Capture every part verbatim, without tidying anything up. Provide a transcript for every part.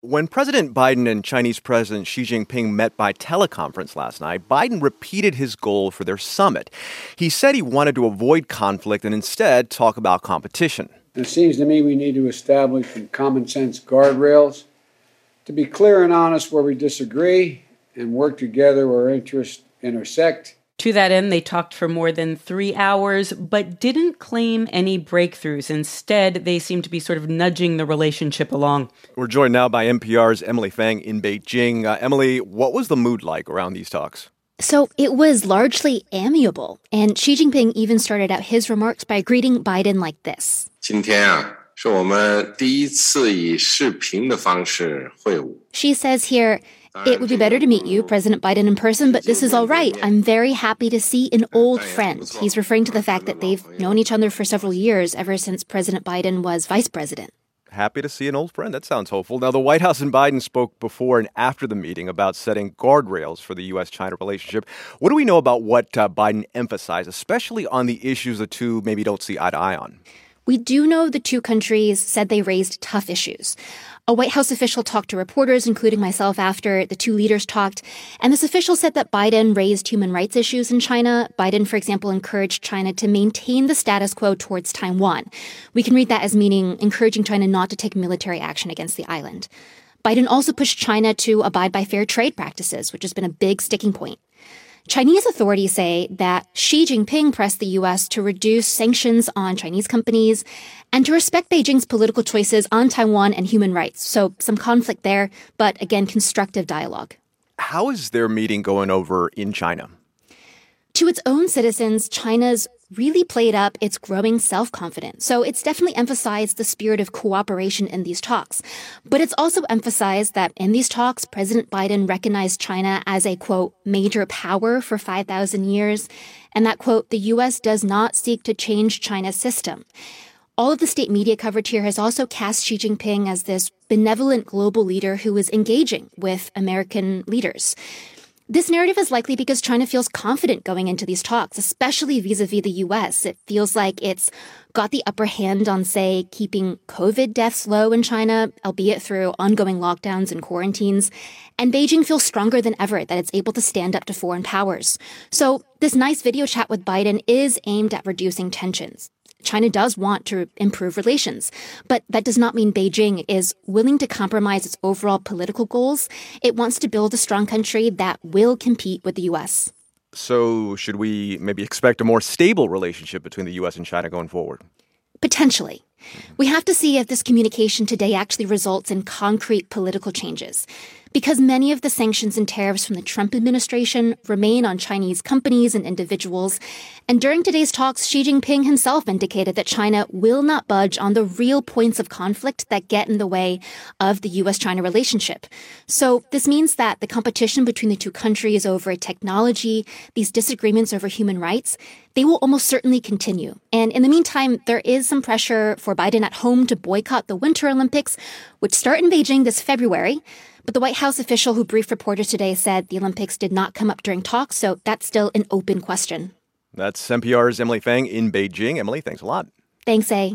When President Biden and Chinese President Xi Jinping met by teleconference last night, Biden repeated his goal for their summit. He said he wanted to avoid conflict and instead talk about competition. It seems to me we need to establish some common sense guardrails to be clear and honest where we disagree and work together where interests intersect. To that end, they talked for more than three hours, but didn't claim any breakthroughs. Instead, they seemed to be sort of nudging the relationship along. We're joined now by N P R's Emily Fang in Beijing. Uh, Emily, what was the mood like around these talks? So it was largely amiable, and Xi Jinping even started out his remarks by greeting Biden like this. 今天啊，是我们第一次以视频的方式会晤。 She says here, it would be better to meet you, President Biden, in person, but this is all right. I'm very happy to see an old friend. He's referring to the fact that they've known each other for several years, ever since President Biden was vice president. Happy to see an old friend. That sounds hopeful. Now, the White House and Biden spoke before and after the meeting about setting guardrails for the U S China relationship. What do we know about what uh, Biden emphasized, especially on the issues the two maybe don't see eye to eye on? We do know the two countries said they raised tough issues. A White House official talked to reporters, including myself, after the two leaders talked. And this official said that Biden raised human rights issues in China. Biden, for example, encouraged China to maintain the status quo towards Taiwan. We can read that as meaning encouraging China not to take military action against the island. Biden also pushed China to abide by fair trade practices, which has been a big sticking point. Chinese authorities say that Xi Jinping pressed the U S to reduce sanctions on Chinese companies and to respect Beijing's political choices on Taiwan and human rights. So some conflict there, but again, constructive dialogue. How is their meeting going over in China? To its own citizens, China's really played up its growing self-confidence. So it's definitely emphasized the spirit of cooperation in these talks. But it's also emphasized that in these talks, President Biden recognized China as a, quote, major power for five thousand years, and that, quote, the U S does not seek to change China's system. All of the state media coverage here has also cast Xi Jinping as this benevolent global leader who is engaging with American leaders. This narrative is likely because China feels confident going into these talks, especially vis-a-vis the U S. It feels like it's got the upper hand on, say, keeping COVID deaths low in China, albeit through ongoing lockdowns and quarantines. And Beijing feels stronger than ever that it's able to stand up to foreign powers. So this nice video chat with Biden is aimed at reducing tensions. China does want to improve relations, but that does not mean Beijing is willing to compromise its overall political goals. It wants to build a strong country that will compete with the U S. So should we maybe expect a more stable relationship between the U S and China going forward? Potentially. We have to see if this communication today actually results in concrete political changes. Because many of the sanctions and tariffs from the Trump administration remain on Chinese companies and individuals. And during today's talks, Xi Jinping himself indicated that China will not budge on the real points of conflict that get in the way of the U S China relationship. So this means that the competition between the two countries over technology, these disagreements over human rights, they will almost certainly continue. And in the meantime, there is some pressure for Biden at home to boycott the Winter Olympics, which start in Beijing this February. But the White House official who briefed reporters today said the Olympics did not come up during talks, so that's still an open question. That's N P R's Emily Fang in Beijing. Emily, thanks a lot. Thanks, A.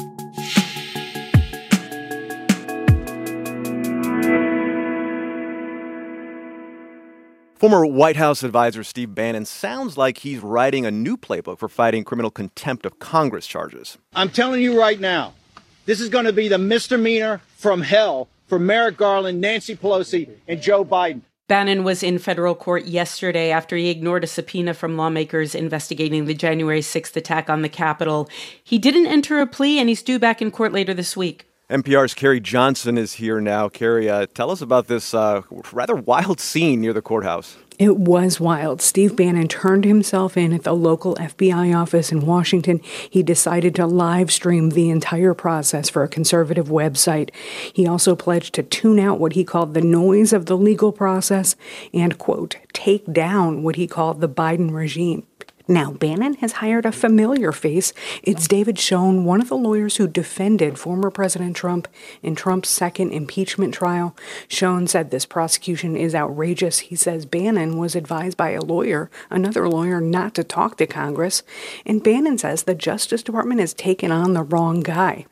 Former White House advisor Steve Bannon sounds like he's writing a new playbook for fighting criminal contempt of Congress charges. I'm telling you right now, this is going to be the misdemeanor from hell for Merrick Garland, Nancy Pelosi, and Joe Biden. Bannon was in federal court yesterday after he ignored a subpoena from lawmakers investigating the January sixth attack on the Capitol. He didn't enter a plea, and he's due back in court later this week. N P R's Carrie Johnson is here now. Carrie, uh, tell us about this uh, rather wild scene near the courthouse. It was wild. Steve Bannon turned himself in at the local F B I office in Washington. He decided to live stream the entire process for a conservative website. He also pledged to tune out what he called the noise of the legal process and, quote, take down what he called the Biden regime. Now, Bannon has hired a familiar face. It's David Schoen, one of the lawyers who defended former President Trump in Trump's second impeachment trial. Schoen said this prosecution is outrageous. He says Bannon was advised by a lawyer, another lawyer, not to talk to Congress. And Bannon says the Justice Department has taken on the wrong guy.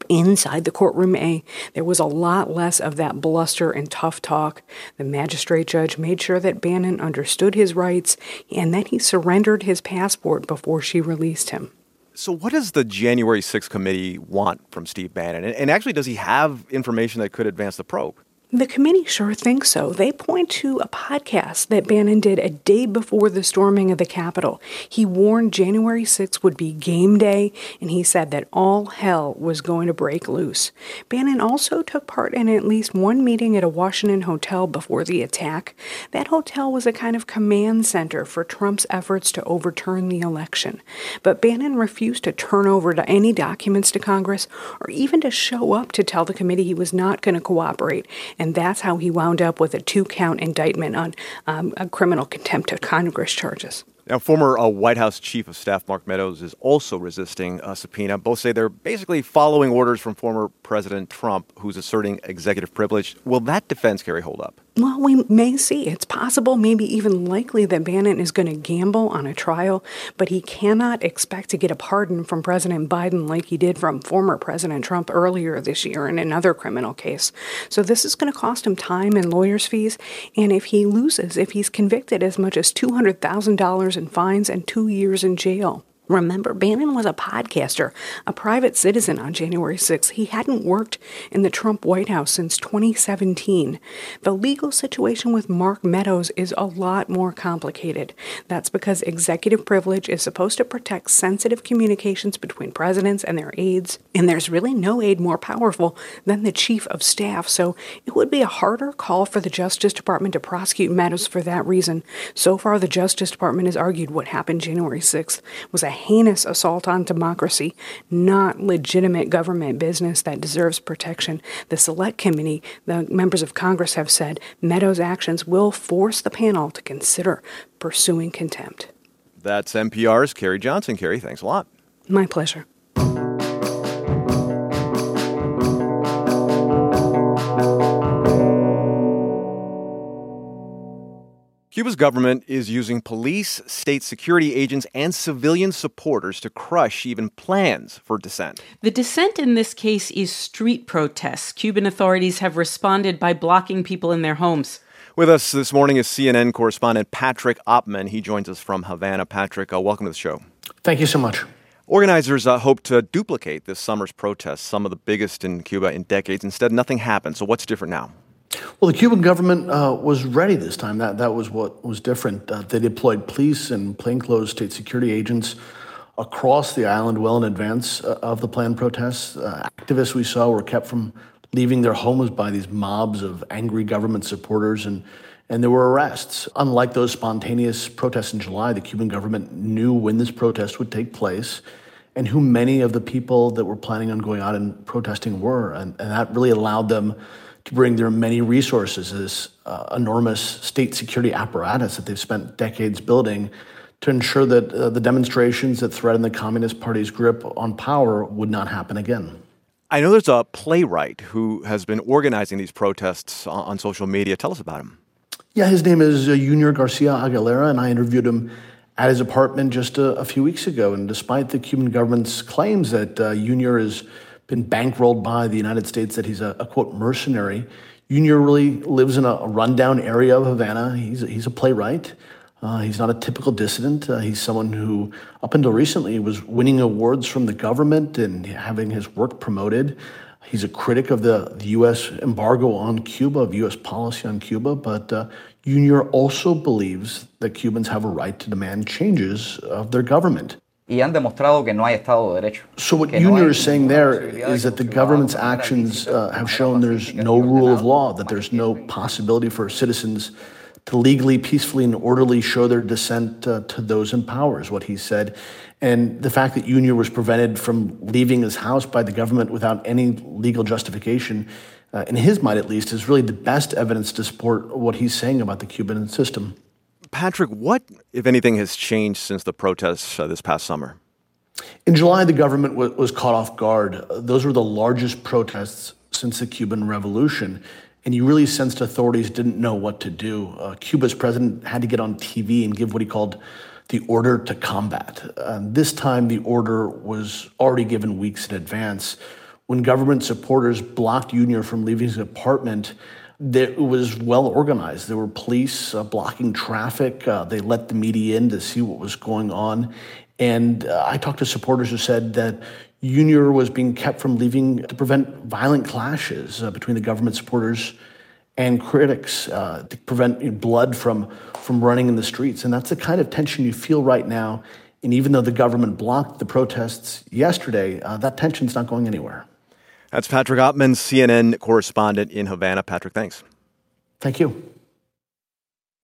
Inside the courtroom A, there was a lot less of that bluster and tough talk. The magistrate judge made sure that Bannon understood his rights and that he surrendered his passport before she released him. So what does the January sixth committee want from Steve Bannon? And actually, does he have information that could advance the probe? The committee sure thinks so. They point to a podcast that Bannon did a day before the storming of the Capitol. He warned January sixth would be game day, and he said that all hell was going to break loose. Bannon also took part in at least one meeting at a Washington hotel before the attack. That hotel was a kind of command center for Trump's efforts to overturn the election. But Bannon refused to turn over to any documents to Congress or even to show up to tell the committee he was not going to cooperate. And that's how he wound up with a two-count indictment on um, a criminal contempt of Congress charges. Now, former uh, White House Chief of Staff Mark Meadows is also resisting a subpoena. Both say they're basically following orders from former President Trump, who's asserting executive privilege. Will that defense, Carrie, hold up? Well, we may see. It's possible, maybe even likely, that Bannon is going to gamble on a trial, but he cannot expect to get a pardon from President Biden like he did from former President Trump earlier this year in another criminal case. So this is going to cost him time and lawyers' fees, and if he loses, if he's convicted, as much as two hundred thousand dollars in fines and two years in jail. Remember, Bannon was a podcaster, a private citizen on January sixth. He hadn't worked in the Trump White House since twenty seventeen. The legal situation with Mark Meadows is a lot more complicated. That's because executive privilege is supposed to protect sensitive communications between presidents and their aides, and there's really no aide more powerful than the chief of staff, so it would be a harder call for the Justice Department to prosecute Meadows for that reason. So far, the Justice Department has argued what happened January sixth was a heinous assault on democracy, not legitimate government business that deserves protection. The Select Committee, the members of Congress, have said Meadows' actions will force the panel to consider pursuing contempt. That's N P R's Carrie Johnson. Carrie, thanks a lot. My pleasure. Cuba's government is using police, state security agents, and civilian supporters to crush even plans for dissent. The dissent in this case is street protests. Cuban authorities have responded by blocking people in their homes. With us this morning is C N N correspondent Patrick Oppman. He joins us from Havana. Patrick, uh, welcome to the show. Thank you so much. Organizers uh, hope to duplicate this summer's protests, some of the biggest in Cuba in decades. Instead, nothing happened. So what's different now? Well, the Cuban government uh, was ready this time. That that was what was different. Uh, they deployed police and plainclothes state security agents across the island well in advance uh, of the planned protests. Uh, activists we saw were kept from leaving their homes by these mobs of angry government supporters, and, and there were arrests. Unlike those spontaneous protests in July, the Cuban government knew when this protest would take place and who many of the people that were planning on going out and protesting were, and, and that really allowed them to bring their many resources, this uh, enormous state security apparatus that they've spent decades building, to ensure that uh, the demonstrations that threaten the Communist Party's grip on power would not happen again. I know there's a playwright who has been organizing these protests on, on social media. Tell us about him. Yeah, his name is uh, Junior Garcia Aguilera, and I interviewed him at his apartment just a, a few weeks ago. And despite the Cuban government's claims that uh, Junior is been bankrolled by the United States, that he's a, a quote, mercenary, Junior really lives in a, a rundown area of Havana. He's a, he's a playwright. Uh, he's not a typical dissident. Uh, he's someone who, up until recently, was winning awards from the government and having his work promoted. He's a critic of the, the U S embargo on Cuba, of U S policy on Cuba, but uh, Junior also believes that Cubans have a right to demand changes of their government. Y han demostrado que no hay Estado de Derecho. So what Junior is saying there is that the government's actions uh, have shown there's no rule of law, that there's no possibility for citizens to legally, peacefully, and orderly show their dissent uh, to those in power, is what he said. And the fact that Junior was prevented from leaving his house by the government without any legal justification, uh, in his mind at least, is really the best evidence to support what he's saying about the Cuban system. Patrick, what, if anything, has changed since the protests uh, this past summer? In July, the government w- was caught off guard. Those were the largest protests since the Cuban Revolution, and you really sensed authorities didn't know what to do. Uh, Cuba's president had to get on T V and give what he called the order to combat. Uh, this time, the order was already given weeks in advance, when government supporters blocked Junior from leaving his apartment, it was well organized. There were police uh, blocking traffic. Uh, they let the media in to see what was going on. And uh, I talked to supporters who said that Junior was being kept from leaving to prevent violent clashes uh, between the government supporters and critics, uh, to prevent you know, blood from, from running in the streets. And that's the kind of tension you feel right now. And even though the government blocked the protests yesterday, uh, that tension's not going anywhere. That's Patrick Ottman, C N N correspondent in Havana. Patrick, thanks. Thank you.